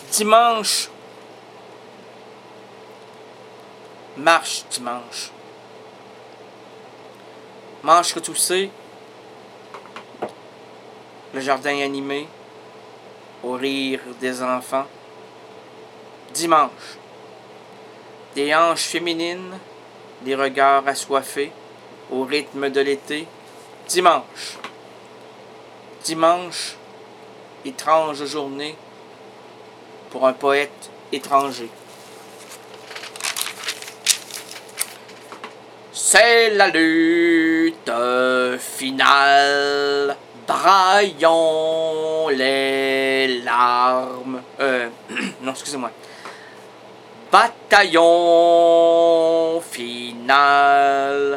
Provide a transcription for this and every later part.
Dimanche. Marche dimanche. Manche retroussée. Le jardin animé. Au rire des enfants. Dimanche. Des hanches féminines. Des regards assoiffés. Au rythme de l'été. Dimanche. Dimanche. Étrange journée. Pour un poète étranger. C'est la lutte finale. Braillons les larmes. Non, excusez-moi. Bataillon final.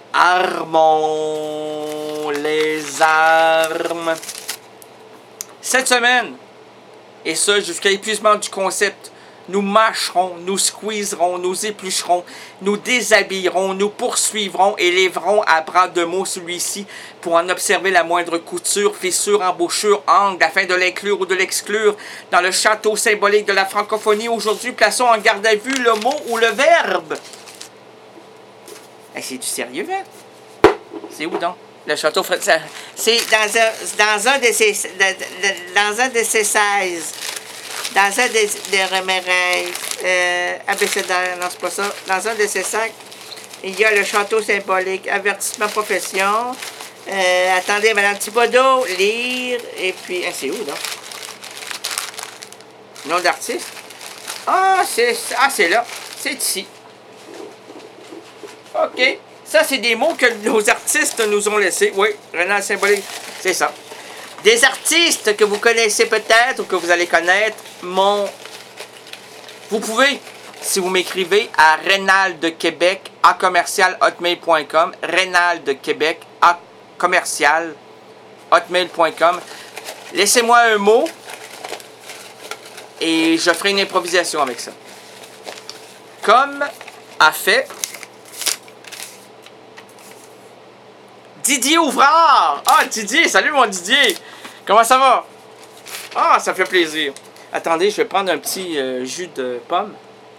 Armons les armes. Cette semaine, et ça jusqu'à l'épuisement du concept, nous mâcherons, nous squeezerons, nous éplucherons, nous déshabillerons, nous poursuivrons et lèverons à bras de mots celui-ci pour en observer la moindre couture, fissure, embouchure, angle, afin de l'inclure ou de l'exclure dans le château symbolique de la francophonie. Aujourd'hui, plaçons en garde à vue le mot ou le verbe. C'est du sérieux, hein? C'est où donc? Le château... C'est dans un de ces 16. Dans un des remérailles abécédaires, non, c'est pas ça. Dans un de ces sacs, il y a le château symbolique, avertissement profession. Attendez, Madame Thibodeau, lire, et puis... c'est où, donc? Nom d'artiste? C'est là. C'est ici. OK. Ça, c'est des mots que nos artistes nous ont laissés. Oui, Rénal symbolique, c'est ça. Des artistes que vous connaissez peut-être ou que vous allez connaître, vous pouvez, si vous m'écrivez à Rénal-de-Québec à commercial-hotmail.com, Rénal-de-Québec à commercial-hotmail.com. Laissez-moi un mot et je ferai une improvisation avec ça. Comme a fait Didier Ouvrard! Ah, Didier! Salut mon Didier! Comment ça va? Ah, ça fait plaisir. Attendez, je vais prendre un petit jus de pomme.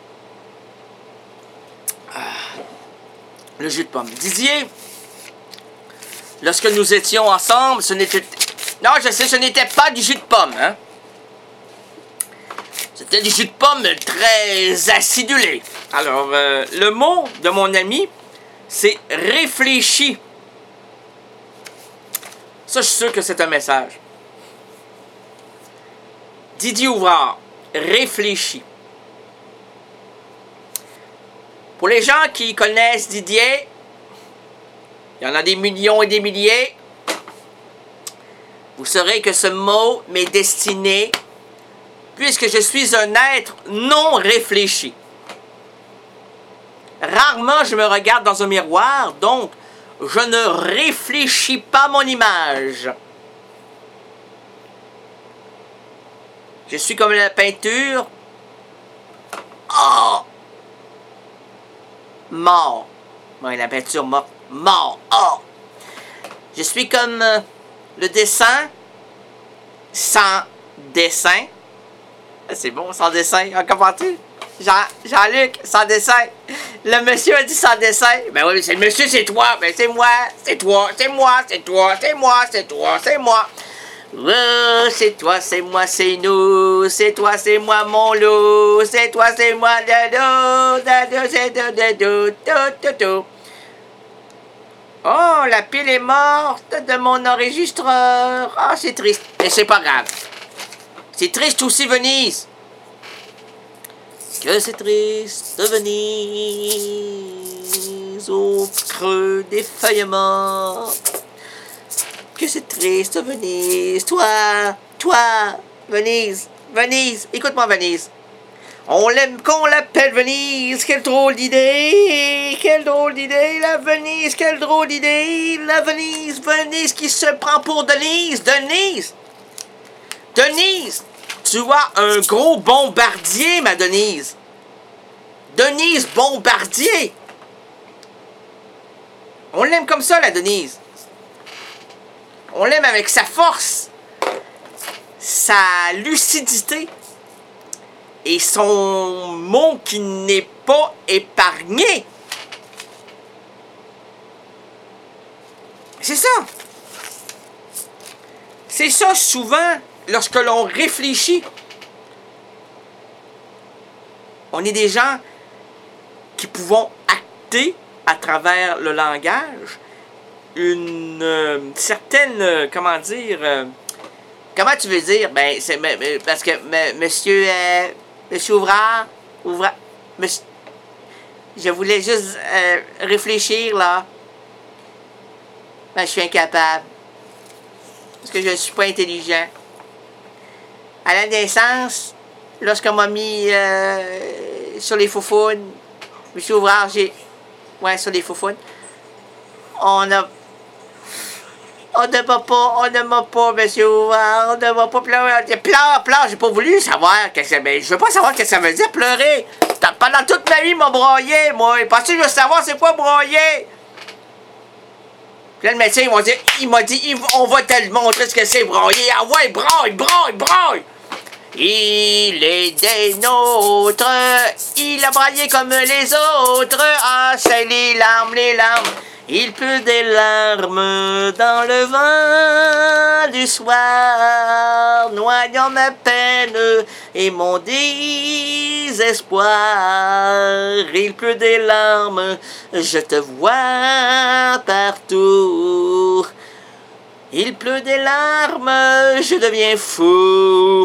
Le jus de pomme. Didier, lorsque nous étions ensemble, ce n'était... Non, je sais, ce n'était pas du jus de pomme, hein? C'était du jus de pomme très acidulé. Alors, le mot de mon ami, c'est réfléchi. Ça, je suis sûr que c'est un message. Didier Ouvrard, réfléchis. Pour les gens qui connaissent Didier, il y en a des millions et des milliers, vous saurez que ce mot m'est destiné, puisque je suis un être non réfléchi. Rarement je me regarde dans un miroir, donc je ne réfléchis pas mon image. Je suis comme la peinture. Oh! Mort. Ouais, la peinture morte. Mort. Oh! Je suis comme le dessin. Sans dessin. C'est bon, sans dessin. En commentaire. Jean-Luc, sans dessin. Le monsieur a dit sans dessin. Ben oui, c'est le monsieur, c'est toi. Ben c'est moi. C'est toi. C'est moi. C'est toi. C'est moi. C'est toi. C'est moi. Oh, c'est toi, c'est moi, c'est nous. C'est toi, c'est moi, mon loup. C'est toi, c'est moi, dado. Dado, c'est dado. Dado. Oh, la pile est morte de mon enregistreur. Ah, c'est triste. Mais c'est pas grave. C'est triste aussi, Venise. Que c'est triste, Venise, au creux des feuilles mortes. Que c'est triste, Venise. Toi, Venise, écoute-moi, Venise. On l'aime qu'on l'appelle Venise. Quelle drôle d'idée. Quelle drôle d'idée, la Venise. Quelle drôle d'idée, la Venise. Venise qui se prend pour Denise. Denise, tu as un gros bombardier, ma Denise. Denise Bombardier. On l'aime comme ça, la Denise. On l'aime avec sa force, sa lucidité, et son mot qui n'est pas épargné. C'est ça. C'est ça souvent lorsque l'on réfléchit. On est des gens qui pouvons acter à travers le langage une certaine, comment dire, comment tu veux dire? Ben, c'est parce que monsieur Ouvrard, je voulais juste réfléchir là. Ben, je suis incapable. Parce que je ne suis pas intelligent. À la naissance, lorsqu'on m'a mis sur les faufounes, monsieur Ouvrard, ouais, sur les faufounes, on ne m'a pas, monsieur Ouvrard, on ne m'a pas pleuré. Pleure, j'ai pas voulu savoir, je veux pas savoir ce que ça veut dire, pleurer. Pendant toute ma vie, il m'a broyé, moi. Parce que je veux savoir c'est quoi broyer. Puis là, le médecin, il m'a dit, on va te le montrer ce que c'est broyer. Ah ouais, broye! Il est des nôtres, il a braillé comme les autres. Ah, c'est les larmes. Il pleut des larmes dans le vent du soir, noyant ma peine et mon désespoir. Il pleut des larmes, je te vois partout. Il pleut des larmes, je deviens fou.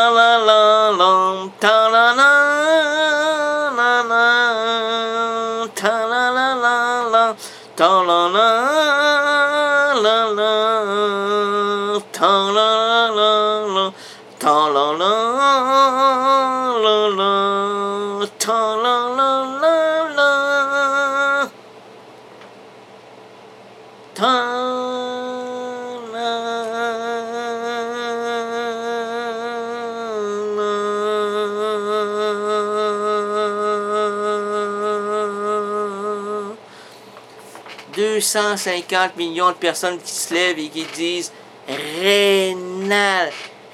« 250 millions de personnes qui se lèvent et qui disent « Rénal,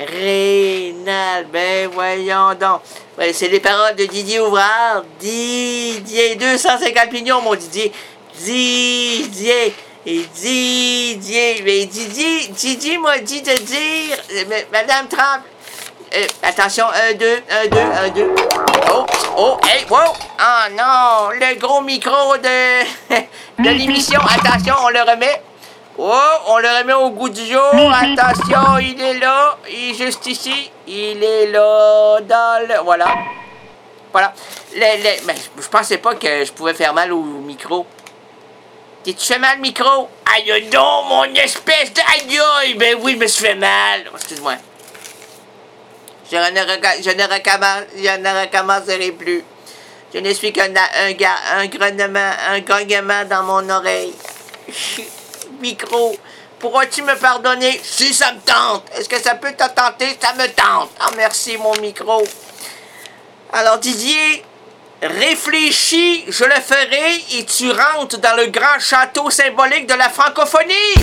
ben voyons donc. » Ouais, c'est les paroles de Didier Ouvrard. Didier, 250 millions, mon Didier. Didier, mais Didier m'a dit de dire, Madame Trump, attention, 1, 2. Oh, hey, wow! Oh non, le gros micro de l'émission. Attention, on le remet. Oh, on le remet au goût du jour. Attention, il est là. Il est juste ici. Il est là, dans le... Voilà. Mais je pensais pas que je pouvais faire mal au micro. Tu fais mal, micro? Aïe, non, mon espèce de... Aïe, ben oui, je me suis fait mal. Excuse-moi. Je ne recommencerai plus. Je ne suis qu'un grognement dans mon oreille. Micro, pourras-tu me pardonner? Si ça me tente. Est-ce que ça peut te tenter? Ça me tente. Ah, merci, mon micro. Alors, Didier, réfléchis, je le ferai et tu rentres dans le grand château symbolique de la francophonie.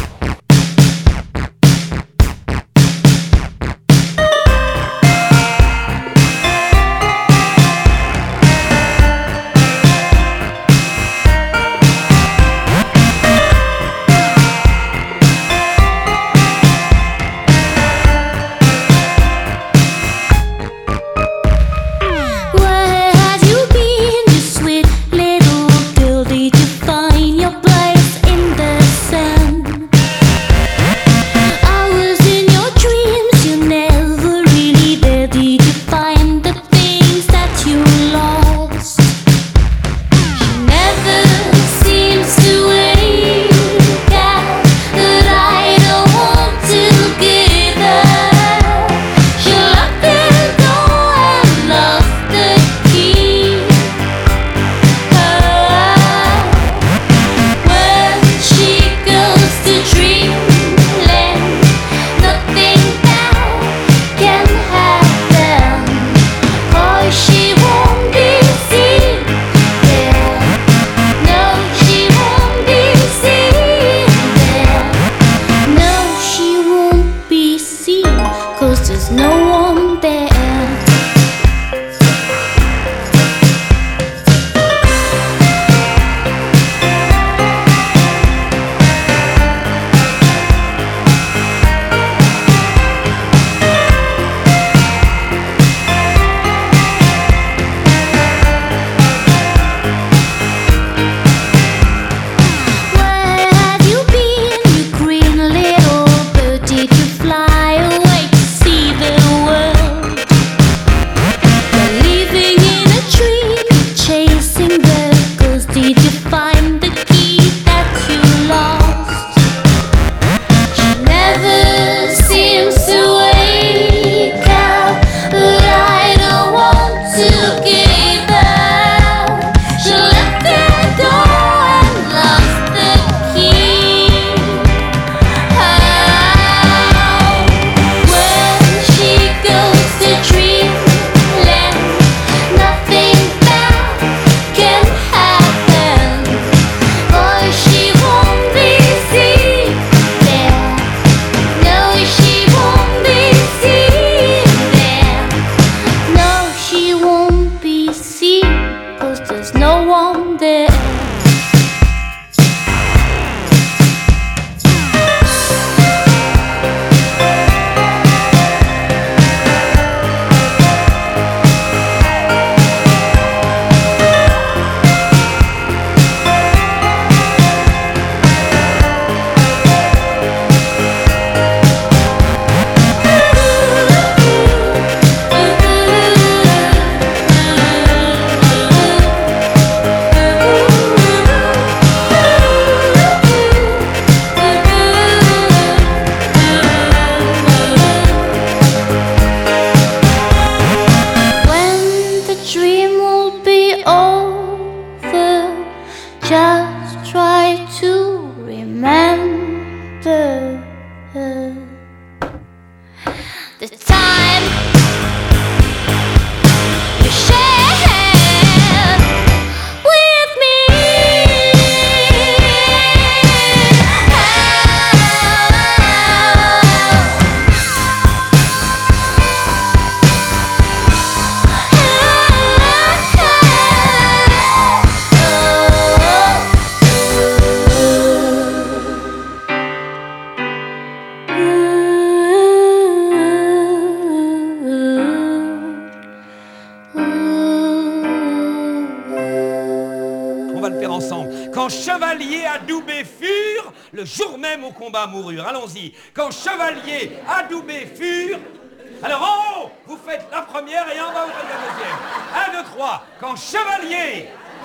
ensemble. Quand chevalier adoubé furent, le jour même au combat moururent. Allons-y. Quand chevalier adoubé furent... Alors en haut, vous faites la première et en bas, vous faites la deuxième. 1, 2, 3. Quand chevalier...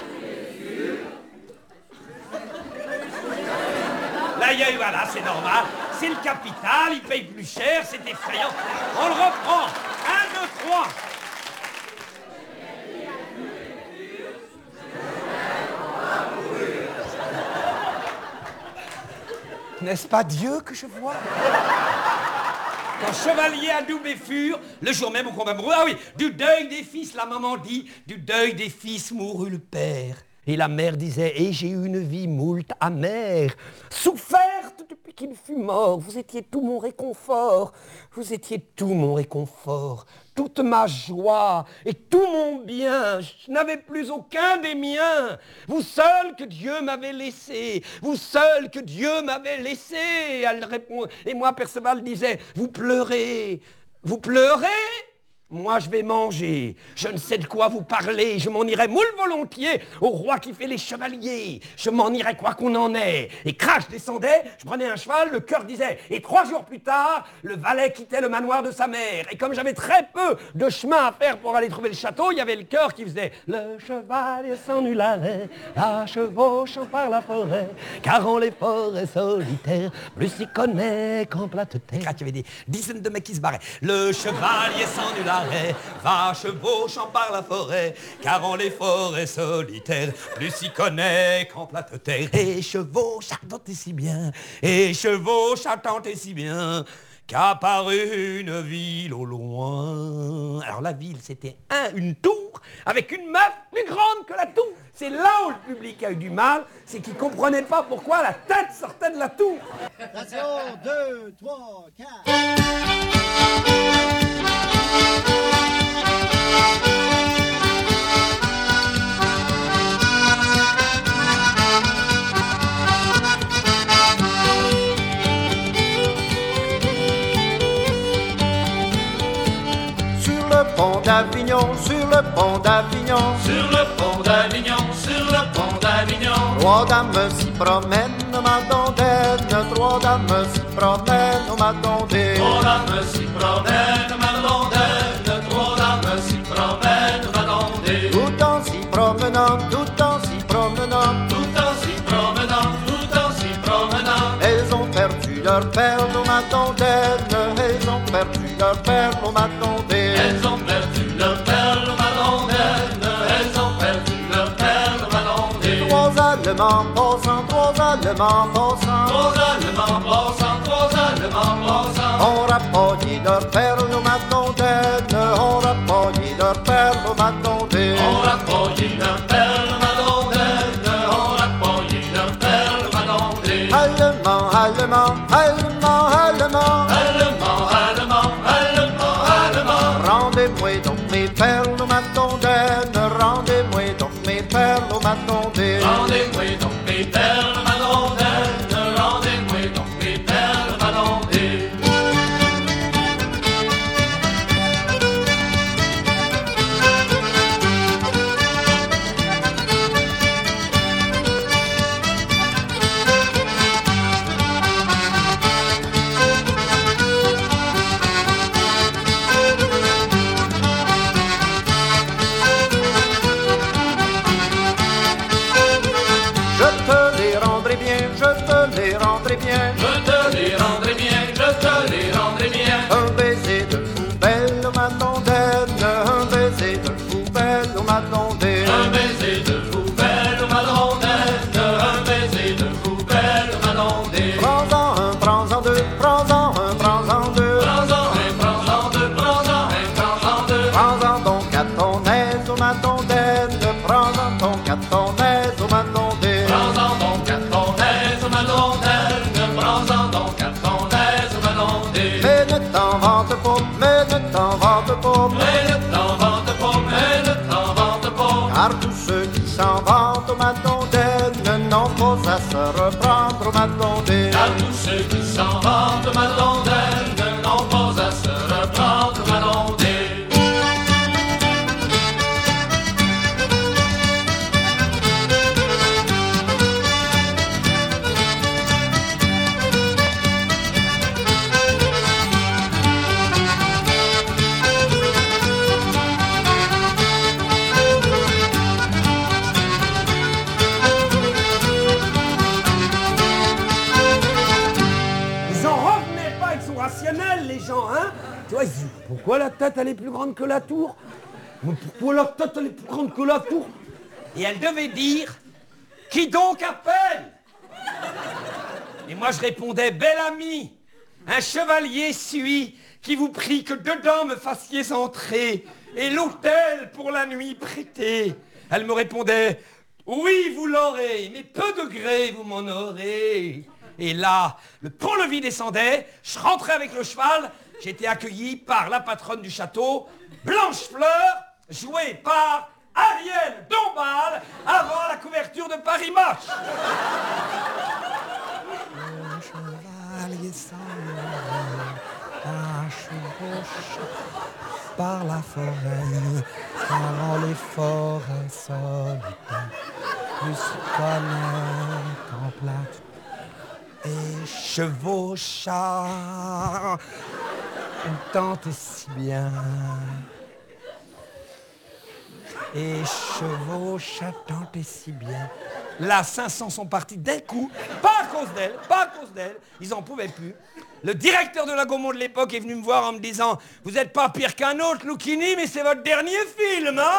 Là, il y a eu, voilà, c'est normal. C'est le capital, il paye plus cher, c'est effrayant. On le reprend. 1, 2, 3. N'est-ce pas Dieu que je vois? Quand chevalier adoubé furent, le jour même au combat mourut. Ah oui, du deuil des fils, la maman dit, du deuil des fils mourut le père. Et la mère disait, et j'ai eu une vie moult amère, soufferte depuis qu'il fut mort. Vous étiez tout mon réconfort, vous étiez tout mon réconfort, toute ma joie et tout mon bien. Je n'avais plus aucun des miens. Vous seul que Dieu m'avait laissé, vous seul que Dieu m'avait laissé. Elle répond, et moi, Perceval disait, vous pleurez, vous pleurez? Moi, je vais manger. Je ne sais de quoi vous parlez. Je m'en irai moule volontiers au roi qui fait les chevaliers. Je m'en irai quoi qu'on en ait. Et crash descendait, je prenais un cheval, le cœur disait. Et 3 jours plus tard, le valet quittait le manoir de sa mère. Et comme j'avais très peu de chemin à faire pour aller trouver le château, il y avait le cœur qui faisait. Le cheval s'ennuierait, à chevauchant par la forêt, car en les forêts solitaires, plus s'y connaît qu'en plate terre. Il y avait des dizaines de mecs qui se barraient. Le chevalier s'ennuierait, va chevauchant par la forêt, car en les forêts solitaires, plus s'y connaît qu'en plate terre. Et chevauche tant et si bien, et chevauche tant et si bien, qu'apparut une ville au loin. Alors la ville, c'était une tour, avec une meuf plus grande que la tour. C'est là où le public a eu du mal, c'est qu'il ne comprenait pas pourquoi la tête sortait de la tour. Attention, 2, 3, 4... Sur le pont d'Avignon, sur le pont d'Avignon, Sur le pont d'Avignon, sur le pont d'Avignon, 3 dames s'y promènent, ma dondaine, 3 dames s'y promènent, ma dondaine. 3 dames s'y promènent, ma blondaine, 3 dames s'y promènent, ma blondaine. Tout en s'y promenant, tout en s'y promenant, Tout en s'y promenant, tout en s'y promenant, elles ont perdu leur perle, ma dondaine, elles ont perdu leur perle, ma dondaine. elles ont perdu leur perle, ma blondaine, elles ont perdu leur perle, ma blondaine. 3 Allemands passant, 3 Allemands passant, 3 Allemands passant, 3 Allemands passant, on rapogné leur perle, ma dondaine, on rapogné leur perle, ma dondaine. on rapogné leur perle, ma blondaine, on rapogné leur perle, ma blondaine. Allemand, allemand, allemand, allemand, Allemand, allemand, allemand, allemand, rendez-moi donc mes perles, ma dondaine, rendez-moi donc mes perles, ma dondaine. rendez-moi donc mes perles, ma blondaine, rendez-moi donc mes perles, ma blondaine. Je te les rendrai bien, je te les rendrai bien, Je te les rendrai bien, je te les rendrai bien. un baiser de fou belle, ma dondaine, un baiser de fou belle, ma dondaine. Un baiser de fou belle, ma blondaine, un baiser de fou belle, ma blondaine. Prends-en un, prends-en deux, prends-en un, prends-en deux, Prends-en un, prends-en deux, prends-en un, prends-en deux. prends-en donc à ton aise, ma dondaine, prends-en donc à ton aise, ma dondaine. Prends-en donc à ton aise, ma blondaine, prends-en donc à ton aise, ma blondaine. Mais ne t'en vante pas, mais ne t'en vante pas, Mais ne t'en vante pas, mais ne t'en vante pas, pourquoi la tête, elle est plus grande que la tour? Mais pourquoi la tête, elle est plus grande que la tour? Et elle devait dire, qui donc appelle? Et moi, je répondais, bel ami, un chevalier suit qui vous prie que dedans me fassiez entrer et l'hôtel pour la nuit prêté. Elle me répondait, oui, vous l'aurez, mais peu de gré vous m'en aurez. Et là, le pont-levis descendait, je rentrais avec le cheval, j'étais accueilli par la patronne du château, Blanche-Fleur, jouée par Ariel Dombal, avant la couverture de Paris Match. Le chevalier s'en va, chevauche par la forêt, dans les forêts solitaires, plus connaît qu'en plate. Et chevaucha tant et si bien. Et chevaucha tant et si bien. Là, 500 sont partis d'un coup, pas à cause d'elle, ils en pouvaient plus. Le directeur de la Gaumont de l'époque est venu me voir en me disant « Vous êtes pas pire qu'un autre, Lucchini, mais c'est votre dernier film, hein ?»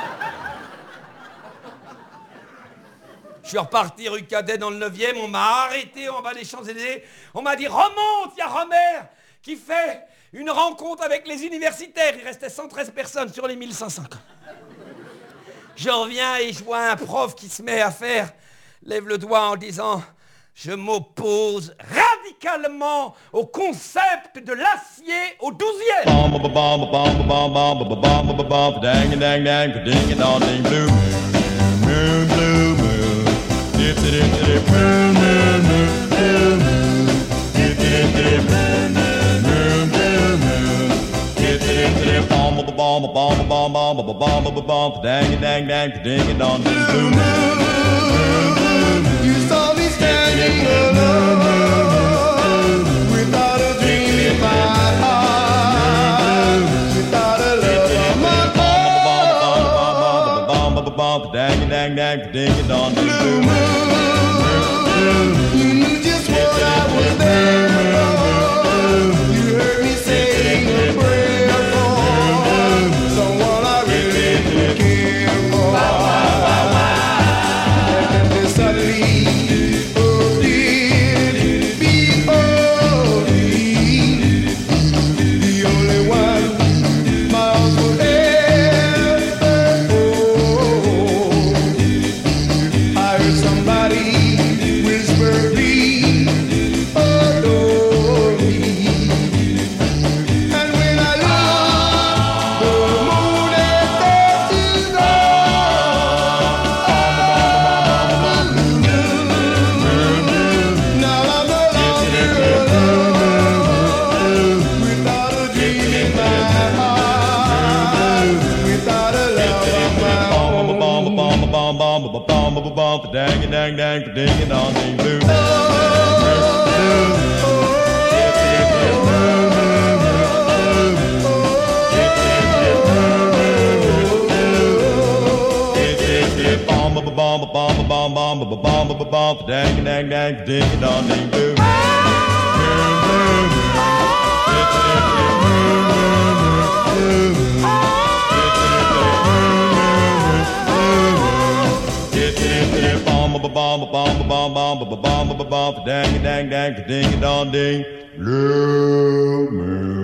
Je suis reparti rue Cadet dans le 9e, on m'a arrêté en bas des Champs-Élysées, on m'a dit « Remonte, il y a Romer qui fait une rencontre avec les universitaires. » Il restait 113 personnes sur les 1550. Je reviens et je vois un prof qui se met à faire, lève le doigt en disant « Je m'oppose radicalement au concept de l'acier au 12e. » You saw me standing alone, without a dream in my heart, without a love on my heart. Blue moon, you knew just what I was there for. You heard me saying a prayer for someone I really care for. And then suddenly appeared before me, the only one my heart would ever hold. I heard somebody whisper, please adore me. And when I looked, the moon had dancing on. Now I'm no longer alone, without a dream in my heart, without a love of my Blue moon.